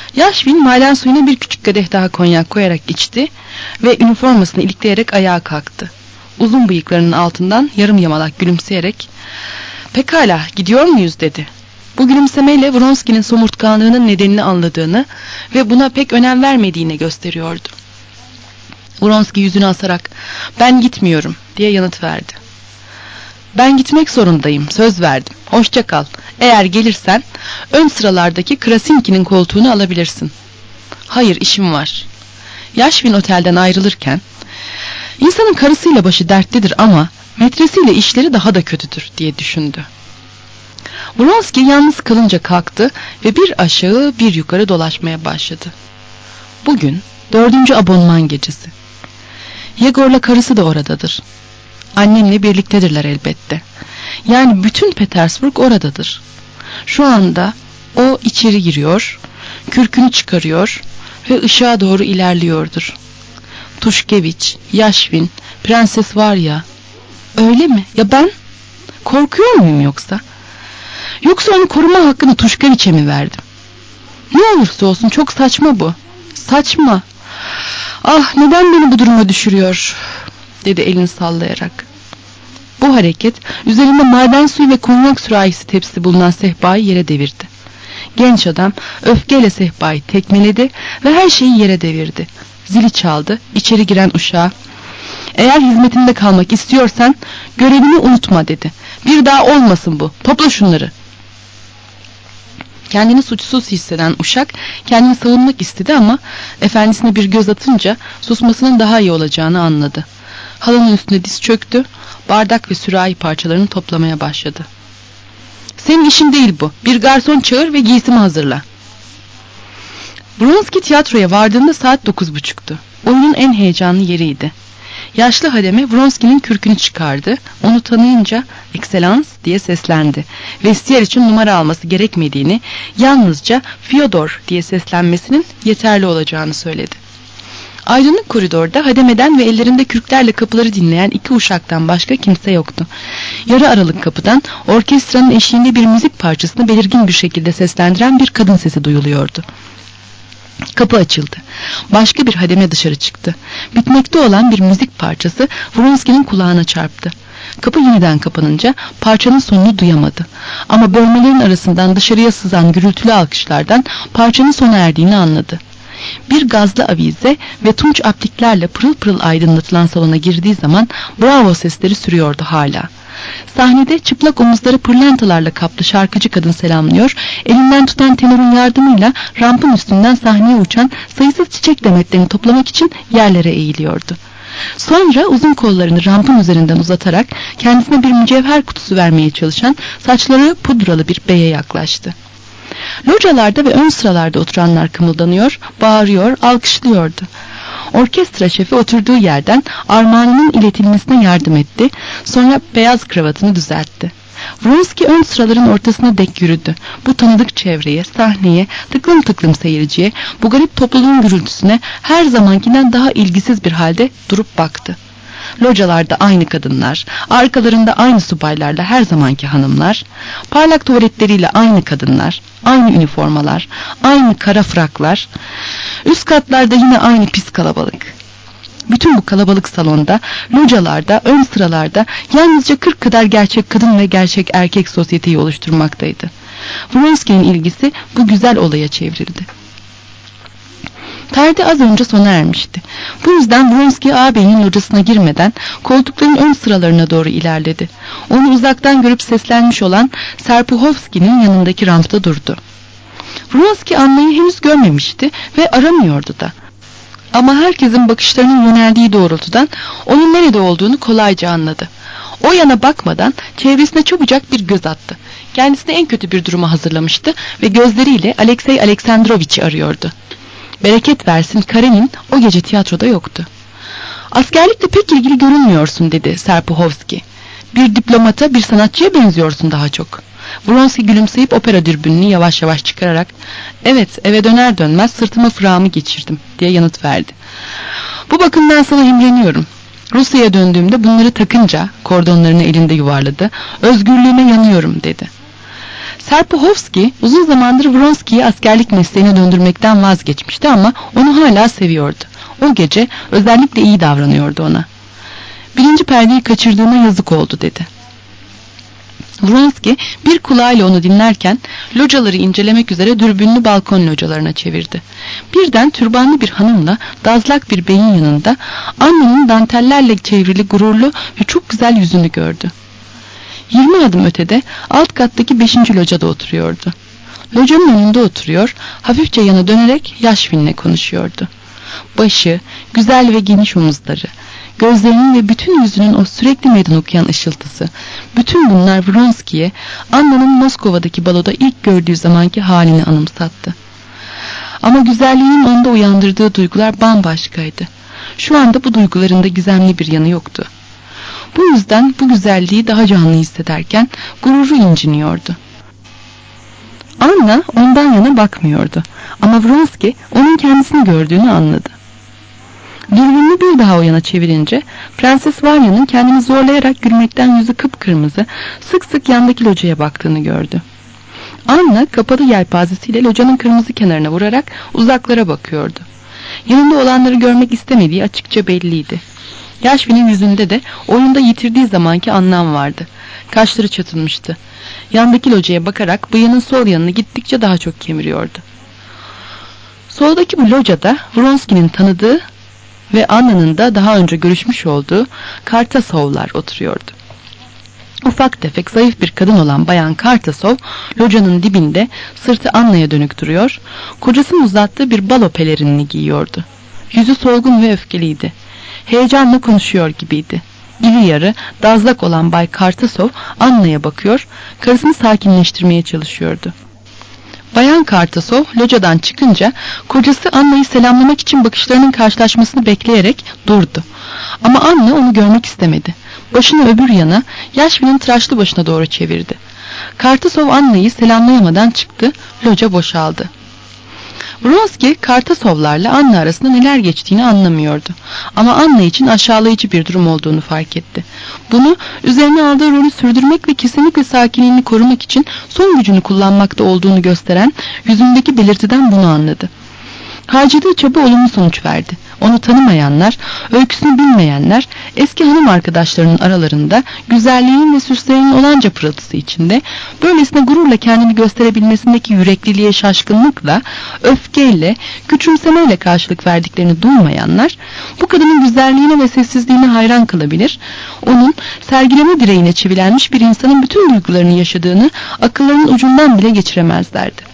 Yashvin maden suyuna bir küçük kadeh daha konyak koyarak içti ve üniformasını ilikleyerek ayağa kalktı. Uzun bıyıklarının altından yarım yamalak gülümseyerek "Pekala, gidiyor muyuz?" dedi. Bu gülümsemeyle Vronski'nin somurtkanlığının nedenini anladığını ve buna pek önem vermediğini gösteriyordu. Vronski yüzünü asarak "Ben gitmiyorum," diye yanıt verdi. "Ben gitmek zorundayım, söz verdim. Hoşça kal. Eğer gelirsen ön sıralardaki Krasinki'nin koltuğunu alabilirsin." "Hayır, işim var." Yashvin otelden ayrılırken "İnsanın karısıyla başı dertlidir ama metresiyle işleri daha da kötüdür," diye düşündü. Vronski yalnız kalınca kalktı ve bir aşağı bir yukarı dolaşmaya başladı. Bugün 4. abonman gecesi. Yegor'la karısı da oradadır. Annemle birliktedirler elbette. Yani bütün Petersburg oradadır. Şu anda o içeri giriyor, kürkünü çıkarıyor ve ışığa doğru ilerliyordur. Tuşkeviç, Yashvin, Prenses Varya. Öyle mi? Ya ben? Korkuyor muyum yoksa? Yoksa onu koruma hakkını Tuşkeviç'e mi verdim? Ne olursa olsun çok saçma bu. Saçma. Ah, neden beni bu duruma düşürüyor? Dedi elini sallayarak. Bu hareket üzerinde maden suyu ve konyak sürahisi tepsi bulunan sehpayı yere devirdi. Genç adam öfkeyle sehpayı tekmeledi ve her şeyi yere devirdi. Zili çaldı. İçeri giren uşağa "Eğer hizmetinde kalmak istiyorsan görevini unutma," dedi. "Bir daha olmasın bu. Topla şunları." Kendini suçsuz hisseden uşak kendini savunmak istedi ama efendisine bir göz atınca susmasının daha iyi olacağını anladı. Halının üstüne diz çöktü, bardak ve sürahi parçalarını toplamaya başladı. "Senin işin değil bu. Bir garson çağır ve giysimi hazırla." Vronski tiyatroya vardığında saat 9.30'tu. Oyunun en heyecanlı yeriydi. Yaşlı hademe Vronski'nin kürkünü çıkardı. Onu tanıyınca "Ekselans" diye seslendi. Vestiyer için numara alması gerekmediğini, yalnızca "Fyodor" diye seslenmesinin yeterli olacağını söyledi. Aydınlık koridorda hademeden ve ellerinde kürklerle kapıları dinleyen iki uşaktan başka kimse yoktu. Yarı aralık kapıdan orkestranın eşliğinde bir müzik parçasını belirgin bir şekilde seslendiren bir kadın sesi duyuluyordu. Kapı açıldı. Başka bir hademe dışarı çıktı. Bitmekte olan bir müzik parçası Vronski'nin kulağına çarptı. Kapı yeniden kapanınca parçanın sonunu duyamadı. Ama bölmelerin arasından dışarıya sızan gürültülü alkışlardan parçanın sona erdiğini anladı. Bir gazlı avize ve tunç apliklerle pırıl pırıl aydınlatılan salona girdiği zaman bravo sesleri sürüyordu hala. Sahnede çıplak omuzları pırlantalarla kaplı şarkıcı kadın selamlıyor, elinden tutan tenorun yardımıyla rampın üstünden sahneye uçan sayısız çiçek demetlerini toplamak için yerlere eğiliyordu. Sonra uzun kollarını rampın üzerinden uzatarak kendisine bir mücevher kutusu vermeye çalışan saçları pudralı bir beye yaklaştı. Localarda ve ön sıralarda oturanlar kımıldanıyor, bağırıyor, alkışlıyordu. Orkestra şefi oturduğu yerden armağanının iletilmesine yardım etti. Sonra beyaz kravatını düzeltti. Vronski ön sıraların ortasına dek yürüdü. Bu tanıdık çevreye, sahneye, tıklım tıklım seyirciye, bu garip topluluğun gürültüsüne her zamankinden daha ilgisiz bir halde durup baktı. Localarda aynı kadınlar, arkalarında aynı subaylarla her zamanki hanımlar, parlak tuvaletleriyle aynı kadınlar, aynı üniformalar, aynı kara fraklar, üst katlarda yine aynı pis kalabalık. Bütün bu kalabalık salonda, localarda, ön sıralarda yalnızca 40 kadar gerçek kadın ve gerçek erkek sosyeteyi oluşturmaktaydı. Vronski'nin ilgisi bu güzel olaya çevrildi. Perde az önce sona ermişti. Bu yüzden Vronski ağabeyinin locasına girmeden koltukların ön sıralarına doğru ilerledi. Onu uzaktan görüp seslenmiş olan Serpuhovski'nin yanındaki rampta durdu. Vronski Anna'yı henüz görmemişti ve aramıyordu da. Ama herkesin bakışlarının yöneldiği doğrultudan onun nerede olduğunu kolayca anladı. O yana bakmadan çevresine çabucak bir göz attı. Kendisini en kötü bir duruma hazırlamıştı ve gözleriyle Alexey Aleksandroviç'i arıyordu. Bereket versin, Karenin o gece tiyatroda yoktu. "Askerlikle pek ilgili görünmüyorsun," dedi Serpuhovski. "Bir diplomata, bir sanatçıya benziyorsun daha çok." Vronski gülümseyip opera dürbününü yavaş yavaş çıkararak "Evet, eve döner dönmez sırtıma fırağımı geçirdim," diye yanıt verdi. "Bu bakımdan sana imreniyorum. Rusya'ya döndüğümde bunları takınca," kordonlarını elinde yuvarladı, "özgürlüğüme yanıyorum," dedi. Serpuhovski uzun zamandır Vronski'yi askerlik mesleğine döndürmekten vazgeçmişti ama onu hala seviyordu. O gece özellikle iyi davranıyordu ona. Birinci perdeyi kaçırdığına yazık oldu dedi. Vronski bir kulağıyla onu dinlerken locaları incelemek üzere dürbününü balkon localarına çevirdi. Birden türbanlı bir hanımla dazlak bir beyin yanında Anna'nın dantellerle çevrili gururlu ve çok güzel yüzünü gördü. 20 adım ötede alt kattaki 5. locada oturuyordu. Locanın önünde oturuyor, hafifçe yana dönerek Yashvin'le konuşuyordu. Başı, güzel ve geniş omuzları, gözlerinin ve bütün yüzünün o sürekli meydan okuyan ışıltısı, bütün bunlar Vronski'ye Anna'nın Moskova'daki baloda ilk gördüğü zamanki halini anımsattı. Ama güzelliğinin onda uyandırdığı duygular bambaşkaydı. Şu anda bu duygularında gizemli bir yanı yoktu. Bu yüzden bu güzelliği daha canlı hissederken gururu inciniyordu. Anna ondan yana bakmıyordu ama Vronski onun kendisini gördüğünü anladı. Dürbününü bir daha o yana çevirince Prenses Varya'nın kendini zorlayarak gülmekten yüzü kıpkırmızı sık sık yandaki locaya baktığını gördü. Anna kapalı yelpazesiyle locanın kırmızı kenarına vurarak uzaklara bakıyordu. Yanında olanları görmek istemediği açıkça belliydi. Yashvin'in yüzünde de oyunda yitirdiği zamanki anlam vardı. Kaşları çatılmıştı. Yandaki locaya bakarak bıyığının sol yanını gittikçe daha çok kemiriyordu. Soldaki bu locada Vronski'nin tanıdığı ve Anna'nın da daha önce görüşmüş olduğu Kartasovlar oturuyordu. Ufak tefek zayıf bir kadın olan Bayan Kartasov locanın dibinde sırtı Anna'ya dönük duruyor, kocasının uzattığı bir balo pelerinini giyiyordu. Yüzü solgun ve öfkeliydi. Heyecanla konuşuyor gibiydi. İri yarı, dazlak olan Bay Kartasov Anna'ya bakıyor, karısını sakinleştirmeye çalışıyordu. Bayan Kartasov locadan çıkınca kocası Anna'yı selamlamak için bakışlarının karşılaşmasını bekleyerek durdu. Ama Anna onu görmek istemedi. Başını öbür yana, Yashvin'in tıraşlı başına doğru çevirdi. Kartasov Anna'yı selamlayamadan çıktı, loca boşaldı. Vronski, Kartasovlarla Anna arasında neler geçtiğini anlamıyordu. Ama Anna için aşağılayıcı bir durum olduğunu fark etti. Bunu üzerine aldığı rolü sürdürmek ve kesinlikle sakinliğini korumak için son gücünü kullanmakta olduğunu gösteren yüzündeki belirtiden bunu anladı. Harcadığı çaba olumlu sonuç verdi. Onu tanımayanlar, öyküsünü bilmeyenler, eski hanım arkadaşlarının aralarında güzelliğinin ve süslerinin olanca pırıltısı içinde, böylesine gururla kendini gösterebilmesindeki yürekliliğe şaşkınlıkla, öfkeyle, küçümsemeyle karşılık verdiklerini duymayanlar, bu kadının güzelliğine ve sessizliğine hayran kalabilir, onun sergileme direğine çivilenmiş bir insanın bütün duygularını yaşadığını akıllarının ucundan bile geçiremezlerdi.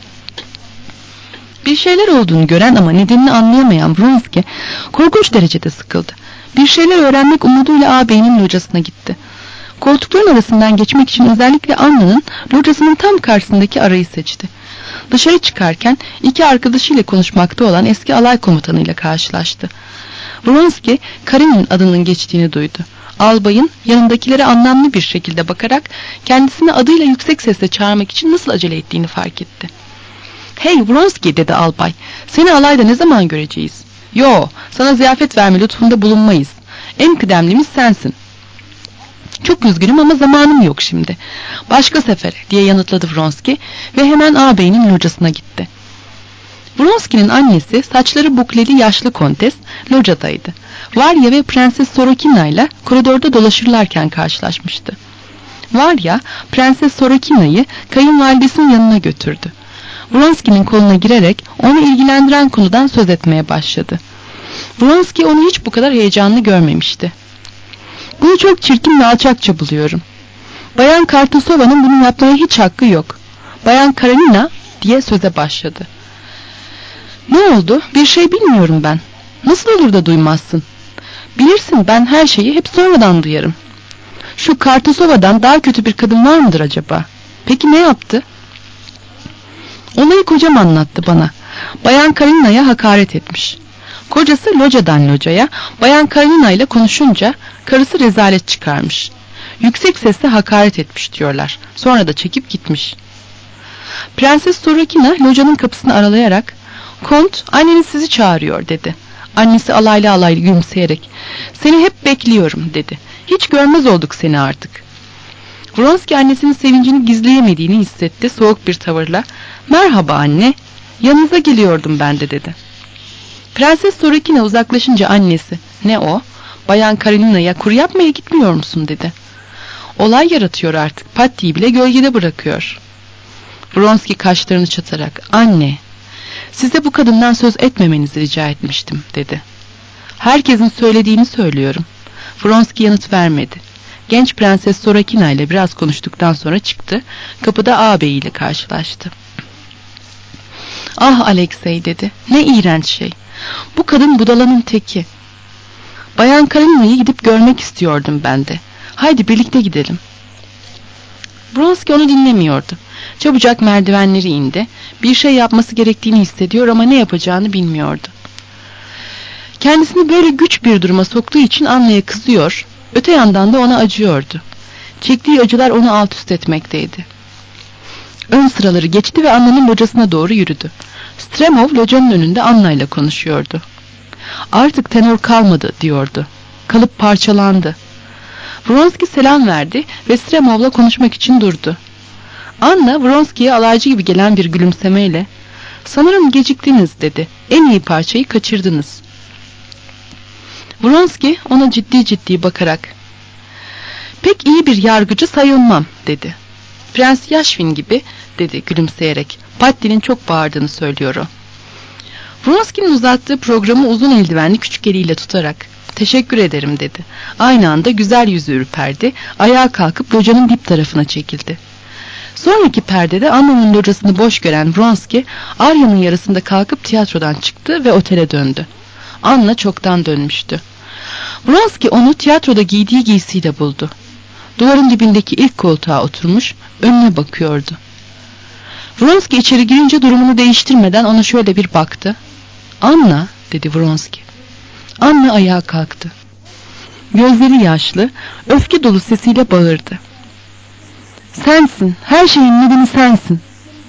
Bir şeyler olduğunu gören ama nedenini anlayamayan Vronski korkunç derecede sıkıldı. Bir şeyler öğrenmek umuduyla ağabeyinin locasına gitti. Koltukların arasından geçmek için özellikle Anna'nın locasının tam karşısındaki arayı seçti. Dışarı çıkarken iki arkadaşıyla konuşmakta olan eski alay komutanıyla karşılaştı. Vronski, Karenin adının geçtiğini duydu. Albayın yanındakilere anlamlı bir şekilde bakarak kendisini adıyla yüksek sesle çağırmak için nasıl acele ettiğini fark etti. "Hey Vronski," dedi albay, "seni alayda ne zaman göreceğiz?" "Yo, sana ziyafet verme lütfunda bulunmayız. En kıdemlimiz sensin." "Çok üzgünüm ama zamanım yok şimdi. Başka sefere," diye yanıtladı Vronski ve hemen ağabeyinin locasına gitti. Vronski'nin annesi saçları bukleli yaşlı kontes locadaydı. Varya ve Prenses Sorokina ile koridorda dolaşırlarken karşılaşmıştı. Varya, Prenses Sorokina'yı kayınvalidesinin yanına götürdü. Vronski'nin koluna girerek onu ilgilendiren konudan söz etmeye başladı. Vronski onu hiç bu kadar heyecanlı görmemişti. "Bunu çok çirkin ve alçakça buluyorum. Bayan Kartasova'nın bunu yapmaya hiç hakkı yok. Bayan Karenina," diye söze başladı. "Ne oldu? Bir şey bilmiyorum ben." "Nasıl olur da duymazsın? Bilirsin, ben her şeyi hep sonradan duyarım. Şu Kartasova'dan daha kötü bir kadın var mıdır acaba? Peki ne yaptı?" "Olayı kocam anlattı bana. Bayan Karenina'ya hakaret etmiş. Kocası locadan locaya Bayan Karenina ile konuşunca karısı rezalet çıkarmış. Yüksek sesle hakaret etmiş diyorlar. Sonra da çekip gitmiş." Prenses Sorokina locanın kapısını aralayarak "Kont, anneniz sizi çağırıyor," dedi. Annesi alaylı alaylı gülümseyerek "Seni hep bekliyorum," dedi. "Hiç görmez olduk seni artık." Vronski annesinin sevincini gizleyemediğini hissetti. Soğuk bir tavırla "Merhaba anne, yanınıza geliyordum ben de" dedi. Prenses Sorokina uzaklaşınca annesi "Ne o? Bayan Karenina'ya kur yapmaya gitmiyor musun?" dedi. "Olay yaratıyor artık. Patti'yi bile gölgede bırakıyor." Vronski kaşlarını çatarak "Anne, size bu kadından söz etmemenizi rica etmiştim" dedi. "Herkesin söylediğini söylüyorum." Vronski yanıt vermedi. Genç Prenses Sorokina ile biraz konuştuktan sonra çıktı. Kapıda ağabeyiyle karşılaştı. "Ah Alexey" dedi. "Ne iğrenç şey. Bu kadın budalanın teki. Bayan Karenina'yı gidip görmek istiyordum ben de. Haydi birlikte gidelim." Vronski onu dinlemiyordu. Çabucak merdivenleri indi. Bir şey yapması gerektiğini hissediyor ama ne yapacağını bilmiyordu. Kendisini böyle güç bir duruma soktuğu için Anna'ya kızıyor, öte yandan da ona acıyordu. Çektiği acılar onu alt üst etmekteydi. Ön sıraları geçti ve Anna'nın locasına doğru yürüdü. Stremov locanın önünde Anna ile konuşuyordu. "Artık tenor kalmadı" diyordu. "Kalıp parçalandı." Vronski selam verdi ve Stremov'la konuşmak için durdu. Anna Vronski'ye alaycı gibi gelen bir gülümsemeyle "Sanırım geciktiniz" dedi. "En iyi parçayı kaçırdınız." Vronski ona ciddi ciddi bakarak "Pek iyi bir yargıcı sayılmam" dedi. "Prens Yashvin gibi" dedi gülümseyerek. "Patti'nin çok bağırdığını söylüyor o." Vronski'nin uzattığı programı uzun eldivenli küçük eliyle tutarak "Teşekkür ederim" dedi. Aynı anda güzel yüzü ürperdi. Ayağa kalkıp locanın dip tarafına çekildi. Sonraki perdede Anna'nın locasını boş gören Vronski, Arya'nın yarısında kalkıp tiyatrodan çıktı ve otele döndü. Anna çoktan dönmüştü. Vronski onu tiyatroda giydiği giysiyle buldu. Duvarın dibindeki ilk koltuğa oturmuş, önüne bakıyordu. Vronski içeri girince durumunu değiştirmeden ona şöyle bir baktı. "Anna" dedi Vronski. Anna ayağa kalktı. Gözleri yaşlı, öfke dolu sesiyle bağırdı. "Sensin, her şeyin nedeni sensin.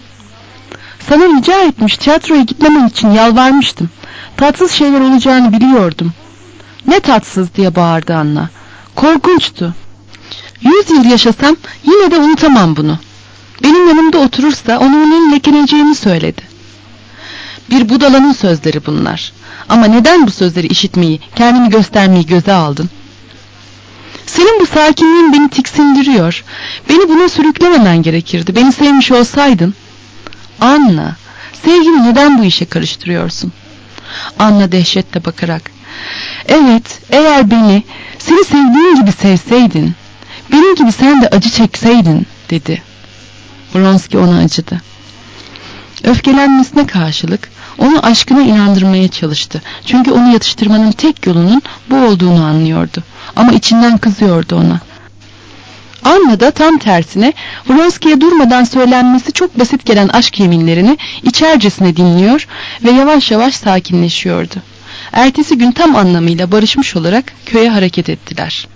Sana rica etmiş, tiyatroya gitmemen için yalvarmıştım. Tatsız şeyler olacağını biliyordum." "Ne tatsız?" diye bağırdı Anna. "Korkunçtu. 100 yıl yaşasam yine de unutamam bunu. Benim yanımda oturursa onun lekeleyeceğimi söyledi." "Bir budalanın sözleri bunlar. Ama neden bu sözleri işitmeyi, kendini göstermeyi göze aldın?" "Senin bu sakinliğin beni tiksindiriyor. Beni buna sürüklememen gerekirdi. Beni sevmiş olsaydın." "Anna, sevgini neden bu işe karıştırıyorsun?" Anna dehşetle bakarak "Evet, eğer seni sevdiğin gibi sevseydin, benim gibi sen de acı çekseydin" dedi. Vronski ona acıdı. Öfkelenmesine karşılık onu aşkına inandırmaya çalıştı. Çünkü onu yatıştırmanın tek yolunun bu olduğunu anlıyordu. Ama içinden kızıyordu ona. Anna da tam tersine Vronski'ye durmadan söylenmesi çok basit gelen aşk yeminlerini içercesine dinliyor ve yavaş yavaş sakinleşiyordu. Ertesi gün tam anlamıyla barışmış olarak köye hareket ettiler.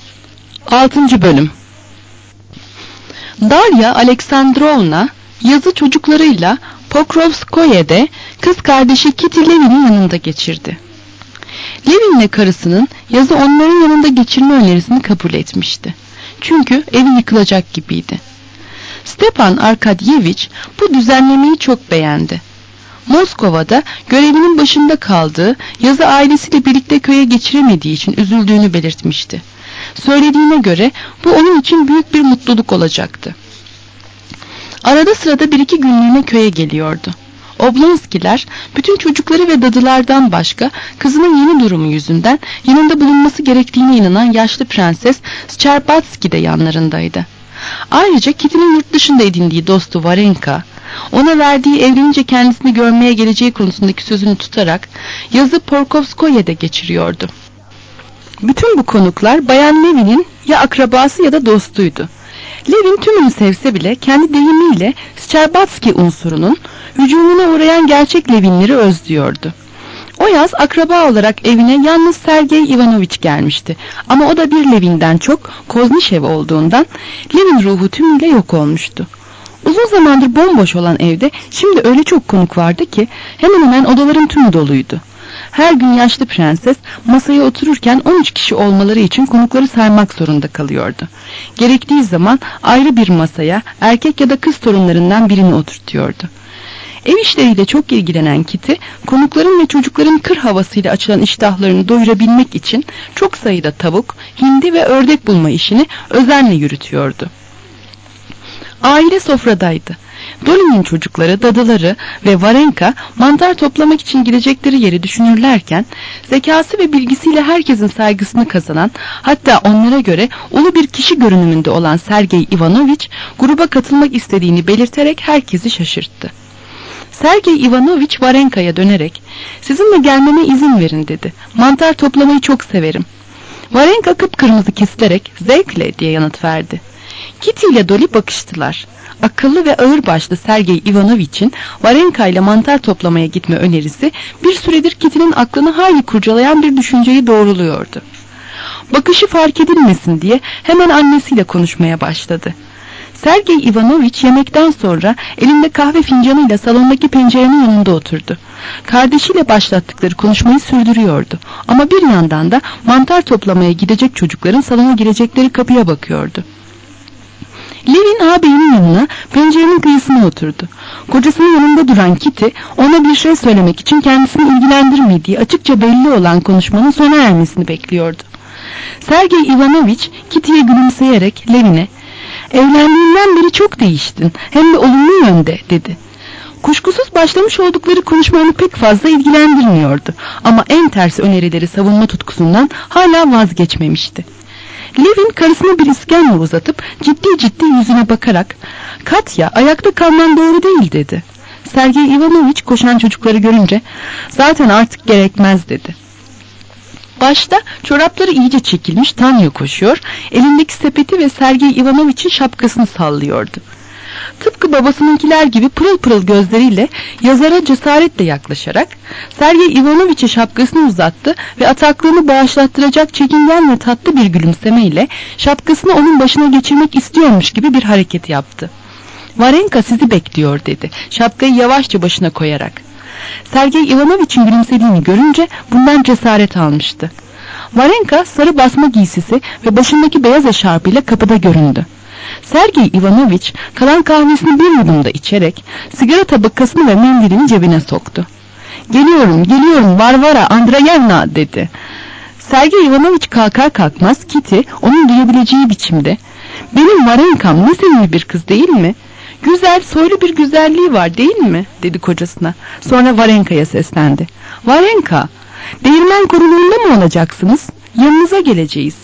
6. Bölüm. Darya Aleksandrovna yazı çocuklarıyla Pokrovskoye'de kız kardeşi Kitty Levin'in yanında geçirdi. Levin'le karısının yazı onların yanında geçirme önerisini kabul etmişti. Çünkü evi yıkılacak gibiydi. Stepan Arkadyevich bu düzenlemeyi çok beğendi. Moskova'da görevinin başında kaldığı, yazı ailesiyle birlikte köye geçiremediği için üzüldüğünü belirtmişti. Söylediğine göre bu onun için büyük bir mutluluk olacaktı. Arada sırada 1-2 günlüğüne köye geliyordu. Oblonskiler bütün çocukları ve dadılardan başka kızının yeni durumu yüzünden yanında bulunması gerektiğine inanan yaşlı prenses Scherbatsky de yanlarındaydı. Ayrıca Kitty'nin yurt dışında edindiği dostu Varenka, ona verdiği evlenince kendisini görmeye geleceği konusundaki sözünü tutarak yazı Pokrovskoye'de geçiriyordu. Bütün bu konuklar Bayan Levin'in ya akrabası ya da dostuydu. Levin tümünü sevse bile kendi deyimiyle Scherbatsky unsurunun hücumuna uğrayan gerçek Levinleri özlüyordu. O yaz akraba olarak evine yalnız Sergey Ivanovich gelmişti. Ama o da bir Levin'den çok Koznishev olduğundan Levin ruhu tümüyle yok olmuştu. Uzun zamandır bomboş olan evde şimdi öyle çok konuk vardı ki hemen hemen odaların tümü doluydu. her gün yaşlı prenses masaya otururken 13 kişi olmaları için konukları saymak zorunda kalıyordu. Gerektiği zaman ayrı bir masaya erkek ya da kız torunlarından birini oturtuyordu. Ev işleriyle çok ilgilenen Kitty, konukların ve çocukların kır havasıyla açılan iştahlarını doyurabilmek için çok sayıda tavuk, hindi ve ördek bulma işini özenle yürütüyordu. Aile sofradaydı. Dolly'nin çocukları, dadıları ve Varenka mantar toplamak için gidecekleri yeri düşünürlerken, zekası ve bilgisiyle herkesin saygısını kazanan, hatta onlara göre ulu bir kişi görünümünde olan Sergey Ivanovich gruba katılmak istediğini belirterek herkesi şaşırttı. Sergey Ivanovich Varenka'ya dönerek, "Sizinle gelmeme izin verin," dedi. "Mantar toplamayı çok severim." Varenka kıpkırmızı kesilerek, "Zevkle," diye yanıt verdi. Kitty ile Dolly bakıştılar. Akıllı ve ağırbaşlı Sergey Ivanovich'in Varenka ile mantar toplamaya gitme önerisi bir süredir Kitty'nin aklını hayli kurcalayan bir düşünceyi doğruluyordu. Bakışı fark edilmesin diye hemen annesiyle konuşmaya başladı. Sergey Ivanovich yemekten sonra elinde kahve fincanıyla salondaki pencerenin yanında oturdu. Kardeşiyle başlattıkları konuşmayı sürdürüyordu. Ama bir yandan da mantar toplamaya gidecek çocukların salona girecekleri kapıya bakıyordu. Levin ağabeyinin yanına pencerenin kıyısına oturdu. Kocasının yanında duran Kitty ona bir şey söylemek için kendisini ilgilendirmediği açıkça belli olan konuşmanın sona ermesini bekliyordu. Sergey Ivanovich Kitty'ye gülümseyerek Levin'e, "Evlendiğinden beri çok değiştin, hem de olumlu yönde," dedi. Kuşkusuz başlamış oldukları konuşma onu pek fazla ilgilendirmiyordu ama en ters önerileri savunma tutkusundan hala vazgeçmemişti. Levin karısına bir iskemle uzatıp ciddi ciddi yüzüne bakarak, "Katya, ayakta kalman doğru değil," dedi. Sergey Ivanovich koşan çocukları görünce, "Zaten artık gerekmez," dedi. Başta çorapları iyice çekilmiş Tanya koşuyor, elindeki sepeti ve Sergey Ivanovich'in şapkasını sallıyordu. Tıpkı babasınınkiler gibi pırıl pırıl gözleriyle yazara cesaretle yaklaşarak Sergey Ivanovich'e şapkasını uzattı ve ataklığını bağışlattıracak çekingen ve tatlı bir gülümsemeyle şapkasını onun başına geçirmek istiyormuş gibi bir hareket yaptı. "Varenka sizi bekliyor," dedi, şapkayı yavaşça başına koyarak. Sergey Ivanovich'in gülümsediğini görünce bundan cesaret almıştı. Varenka sarı basma giysisi ve başındaki beyaz eşarpıyla kapıda göründü. Sergey Ivanovich kalan kahvesini bir yudumda içerek sigara tabakasını ve mendilini cebine soktu. "Geliyorum, geliyorum Varvara Andreyevna," dedi. Sergey Ivanovich kalkar kalkmaz Kitty onun duyabileceği biçimde, "Benim Varenkam ne sevimli bir kız değil mi? Güzel, soylu bir güzelliği var değil mi?" dedi kocasına. Sonra Varenka'ya seslendi. "Varenka, değirmen koruluğunda mı olacaksınız? Yanınıza geleceğiz."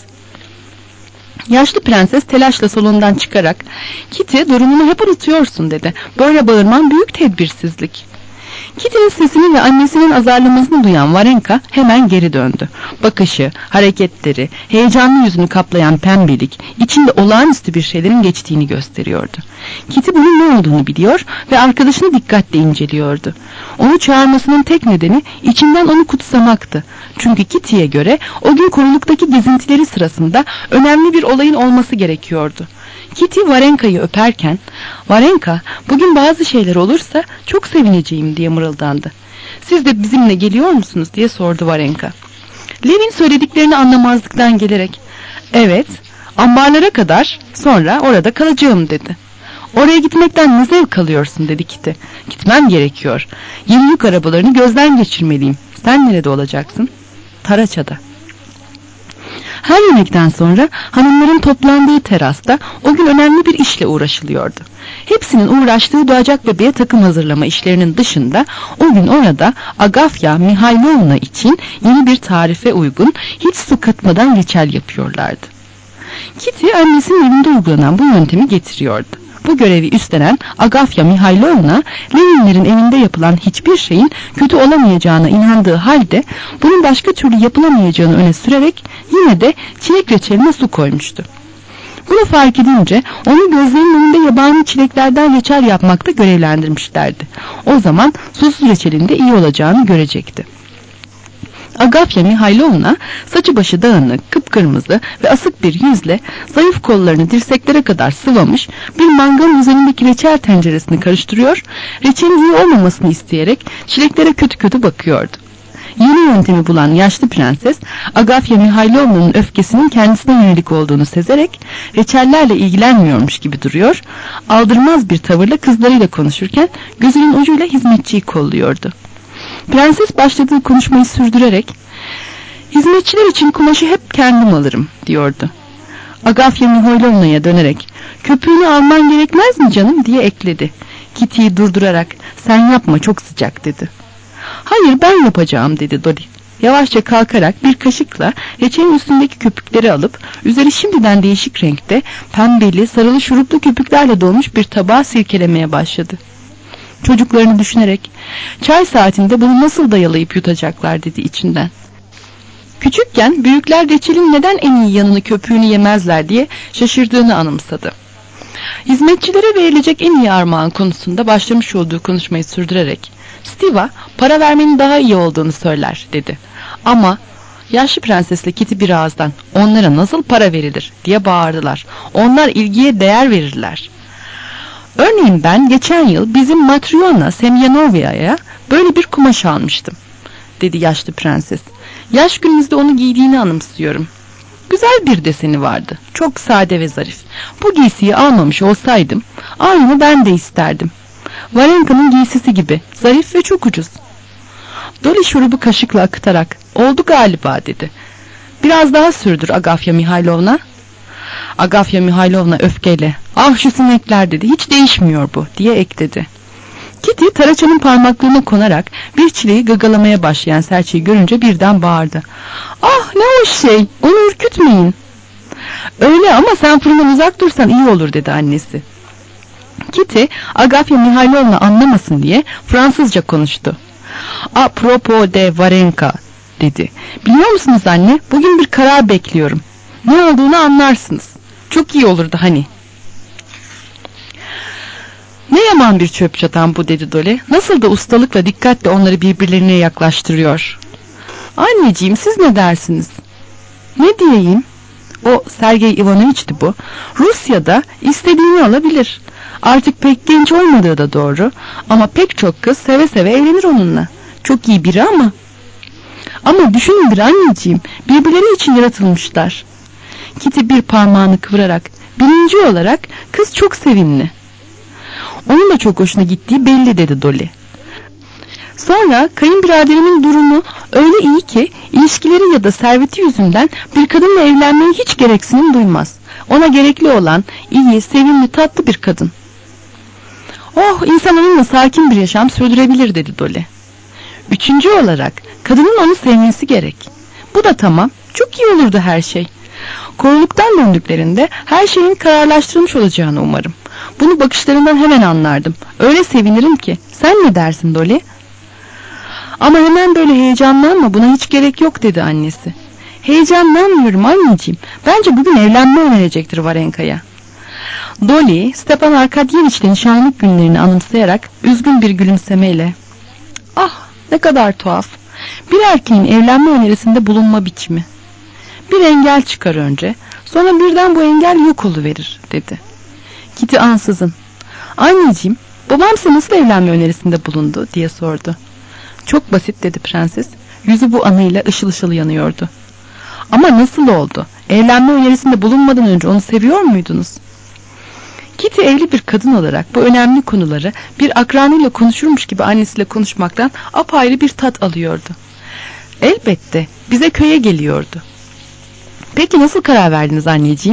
Yaşlı prenses telaşla salondan çıkarak, "Kitty, durumunu hep unutuyorsun," dedi. "Böyle bağırman büyük tedbirsizlik." Kitty'nin sesini ve annesinin azarlamasını duyan Varenka hemen geri döndü. Bakışı, hareketleri, heyecanlı yüzünü kaplayan pembelik, içinde olağanüstü bir şeylerin geçtiğini gösteriyordu. Kitty bunun ne olduğunu biliyor ve arkadaşını dikkatle inceliyordu. Onu çağırmasının tek nedeni içinden onu kutsamaktı. Çünkü Kitty'ye göre o gün koruluktaki gezintileri sırasında önemli bir olayın olması gerekiyordu. Kitty Varenka'yı öperken, "Varenka, bugün bazı şeyler olursa çok sevineceğim," diye mırıldandı. "Siz de bizimle geliyor musunuz?" diye sordu Varenka. Levin söylediklerini anlamazlıktan gelerek, "Evet, ambarlara kadar, sonra orada kalacağım," dedi. "Oraya gitmekten ne zevk alıyorsun?" dedi Kitty. "Gitmem gerekiyor. Yeni yük arabalarını gözden geçirmeliyim. Sen nerede olacaksın?" "Taraça'da." Her yemekten sonra hanımların toplandığı terasta o gün önemli bir işle uğraşılıyordu. Hepsinin uğraştığı doğacak bebeğe takım hazırlama işlerinin dışında o gün orada Agafya Mihailovna için yeni bir tarife uygun hiç su katmadan reçel yapıyorlardı. Kitty annesinin evinde uygulanan bu yöntemi getiriyordu. Bu görevi üstlenen Agafya Mihailovna, Leninlerin evinde yapılan hiçbir şeyin kötü olamayacağına inandığı halde bunun başka türlü yapılamayacağını öne sürerek yine de çilek reçeline su koymuştu. Bunu fark edince onu gözlerinin önünde yabani çileklerden reçel yapmakta görevlendirmişlerdi. O zaman susuz reçelin de iyi olacağını görecekti. Agafya Mihailovna saçı başı dağınık, kıpkırmızı ve asık bir yüzle zayıf kollarını dirseklere kadar sıvamış bir manganın üzerindeki reçel tenceresini karıştırıyor, reçelin iyi olmamasını isteyerek çileklere kötü kötü bakıyordu. Yeni yöntemi bulan yaşlı prenses, Agafya Mihailovna'nın öfkesinin kendisine yönelik olduğunu sezerek reçellerle ilgilenmiyormuş gibi duruyor, aldırmaz bir tavırla kızlarıyla konuşurken gözünün ucuyla hizmetçiyi kolluyordu. Prenses başladığı konuşmayı sürdürerek, "Hizmetçiler için kumaşı hep kendim alırım," diyordu. Agafya Mihailovna'ya dönerek, "Köpüğünü alman gerekmez mi canım?" diye ekledi. Kitty'yi durdurarak, "Sen yapma, çok sıcak," dedi. "Hayır, ben yapacağım," dedi Dolly. Yavaşça kalkarak bir kaşıkla reçelin üstündeki köpükleri alıp üzeri şimdiden değişik renkte pembeli, sarılı şuruplu köpüklerle dolmuş bir tabağa sirkelemeye başladı. Çocuklarını düşünerek, "Çay saatinde bunu nasıl dayalayıp yutacaklar," dedi içinden. Küçükken büyükler reçelin neden en iyi yanını, köpüğünü yemezler diye şaşırdığını anımsadı. Hizmetçilere verilecek en iyi armağan konusunda başlamış olduğu konuşmayı sürdürerek, "Stiva para vermenin daha iyi olduğunu söyler," dedi. Ama yaşlı prensesle Kitty bir ağızdan, "Onlara nasıl para verilir?" diye bağırdılar. "Onlar ilgiye değer verirler." "Örneğin ben geçen yıl bizim Matryona Semyonova'ya böyle bir kumaş almıştım," dedi yaşlı prenses. "Yaş gününüzde onu giydiğini anımsıyorum. Güzel bir deseni vardı. Çok sade ve zarif. Bu giysiyi almamış olsaydım aynını ben de isterdim. Varenka'nın giysisi gibi. Zarif ve çok ucuz." Dolly şurubu kaşıkla akıtarak, "Oldu galiba," dedi. "Biraz daha sürdür Agafya Mihailovna." Agafya Mihailovna öfkeyle, "Ah şu sinekler," dedi. "Hiç değişmiyor bu," diye ekledi. Kitty taraçanın parmaklarına konarak bir çileği gagalamaya başlayan serçeyi görünce birden bağırdı. "Ah ne hoş şey, onu ürkütmeyin." "Öyle ama sen fırından uzak dursan iyi olur," dedi annesi. Kitty, Agafya Mihailovna anlamasın diye Fransızca konuştu. "A propos de Varenka," dedi. "Biliyor musunuz anne, bugün bir karar bekliyorum. Ne olduğunu anlarsınız. Çok iyi olurdu hani." "Ne yaman bir çöp çatan bu," dedi Dolly. "Nasıl da ustalıkla, dikkatle onları birbirlerine yaklaştırıyor." "Anneciğim, siz ne dersiniz?" "Ne diyeyim? O Sergey Ivanoviç'ti bu. Rusya'da istediğini alabilir. Artık pek genç olmadığı da doğru. Ama pek çok kız seve seve evlenir onunla. Çok iyi biri ama." "Ama düşünün bir anneciğim, birbirleri için yaratılmışlar." Kitty bir parmağını kıvırarak, "Birinci olarak kız çok sevimli. Onun da çok hoşuna gittiği belli," dedi Dolly. "Sonra kayınbiraderimin durumu öyle iyi ki ilişkileri ya da serveti yüzünden bir kadınla evlenmeye hiç gereksinim duymaz. Ona gerekli olan iyi, sevimli, tatlı bir kadın." "Oh, insan onunla sakin bir yaşam sürdürebilir," dedi Dolly. "Üçüncü olarak kadının onu sevmesi gerek. Bu da tamam, çok iyi olurdu her şey. Koruluktan döndüklerinde her şeyin kararlaştırılmış olacağını umarım. Bunu bakışlarından hemen anlardım. Öyle sevinirim ki. Sen ne dersin Dolly?" "Ama hemen böyle heyecanlanma, buna hiç gerek yok," dedi annesi. "Heyecanlanmıyorum anneciğim. Bence bugün evlenme önerecektir Varenka'ya." Dolly, Stepan Arkadyeviç'le nişanlık günlerini anımsayarak üzgün bir gülümsemeyle, "Ah ne kadar tuhaf. Bir erkeğin evlenme önerisinde bulunma biçimi. Bir engel çıkar önce, sonra birden bu engel yok oluverir," dedi. Kitty ansızın, "Anneciğim, babam size nasıl evlenme önerisinde bulundu?" diye sordu. "Çok basit," dedi prenses. Yüzü bu anıyla ışıl ışıl yanıyordu. "Ama nasıl oldu? Evlenme önerisinde bulunmadan önce onu seviyor muydunuz?" Kitty evli bir kadın olarak bu önemli konuları bir akranıyla konuşurmuş gibi annesiyle konuşmaktan apayrı bir tat alıyordu. "Elbette, bize köye geliyordu." "Peki nasıl karar verdiniz anneciğim?"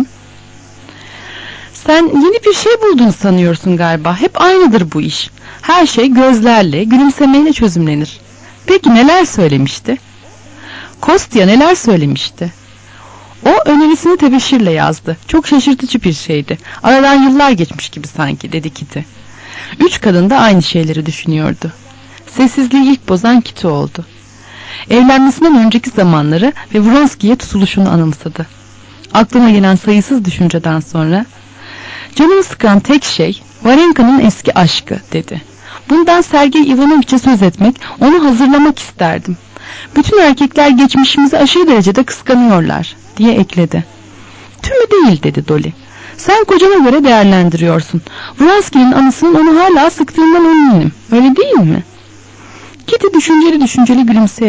"Sen yeni bir şey bulduğunu sanıyorsun galiba. Hep aynıdır bu iş. Her şey gözlerle, gülümsemeyle çözümlenir." "Peki neler söylemişti?" "Kostya neler söylemişti?" "O önerisini tebeşirle yazdı. Çok şaşırtıcı bir şeydi. Aradan yıllar geçmiş gibi sanki," dedi Kitty. Üç kadın da aynı şeyleri düşünüyordu. Sessizliği ilk bozan Kitty oldu. Evlenmesinden önceki zamanları ve Vronski'ye tutuluşunu anımsadı. Aklına gelen sayısız düşünceden sonra, "Canımı sıkan tek şey Varenka'nın eski aşkı," dedi. "Bundan Sergey Ivanoviç'e söz etmek, onu hazırlamak isterdim. Bütün erkekler geçmişimizi aşırı derecede kıskanıyorlar," diye ekledi. "Tümü değil," dedi Dolly. "Sen kocana göre değerlendiriyorsun. Vronski'nin anısının onu hala sıktığından eminim. Öyle değil mi?" Kitty düşünceli düşünceli gülümseyerek,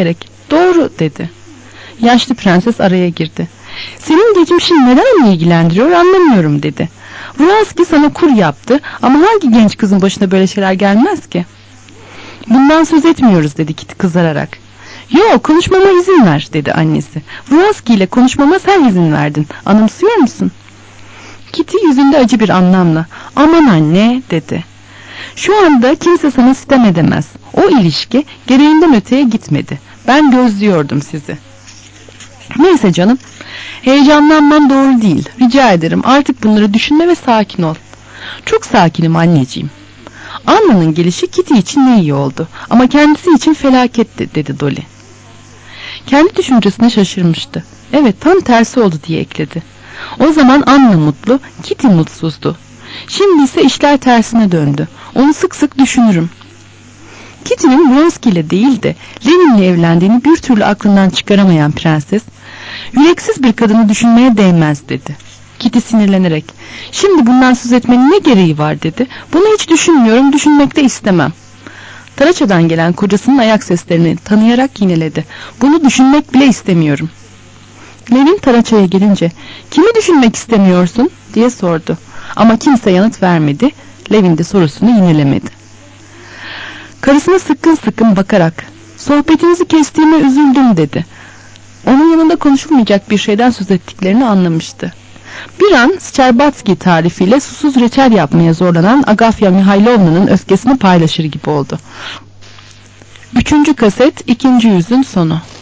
Doğru dedi. Yaşlı prenses araya girdi. Senin geçmişin neden onu ilgilendiriyor anlamıyorum dedi. Wronski sana kur yaptı ama hangi genç kızın başına böyle şeyler gelmez ki? Bundan söz etmiyoruz dedi Kitty kızararak. Yok, konuşmama izin ver dedi annesi. Wronski ile konuşmama sen izin verdin. Anımsıyor musun? Kitty yüzünde acı bir anlamla aman anne dedi. Şu anda kimse sana sitem edemez. O ilişki gereğinden öteye gitmedi. Ben gözlüyordum sizi. Neyse canım. Heyecanlanman doğru değil. Rica ederim artık bunları düşünme ve sakin ol. Çok sakinim anneciğim. Anna'nın gelişi Kitty için ne iyi oldu. Ama kendisi için felaketti dedi Dolly. Kendi düşüncesine şaşırmıştı. Evet tam tersi oldu diye ekledi. O zaman Anna mutlu, Kitty mutsuzdu. Şimdi ise işler tersine döndü. Onu sık sık düşünürüm. Kitty'nin Wronski ile değil de Lenin'le evlendiğini bir türlü aklından çıkaramayan prenses, yüreksiz bir kadını düşünmeye değmez dedi. Kitty sinirlenerek, şimdi bundan söz etmenin ne gereği var dedi. Bunu hiç düşünmüyorum, düşünmek de istemem. Taraçadan gelen kocasının ayak seslerini tanıyarak yineledi. Bunu düşünmek bile istemiyorum. Levin Taraça'ya gelince, kimi düşünmek istemiyorsun diye sordu. Ama kimse yanıt vermedi. Levin de sorusunu yinelemedi. Karısına sıkkın sıkkın bakarak, sohbetinizi kestiğime üzüldüm dedi. Onun yanında konuşulmayacak bir şeyden söz ettiklerini anlamıştı. Bir an Şerbatski tarifiyle susuz reçel yapmaya zorlanan Agafya Mihailovna'nın öfkesini paylaşır gibi oldu. 3. kaset 2. yüzün sonu.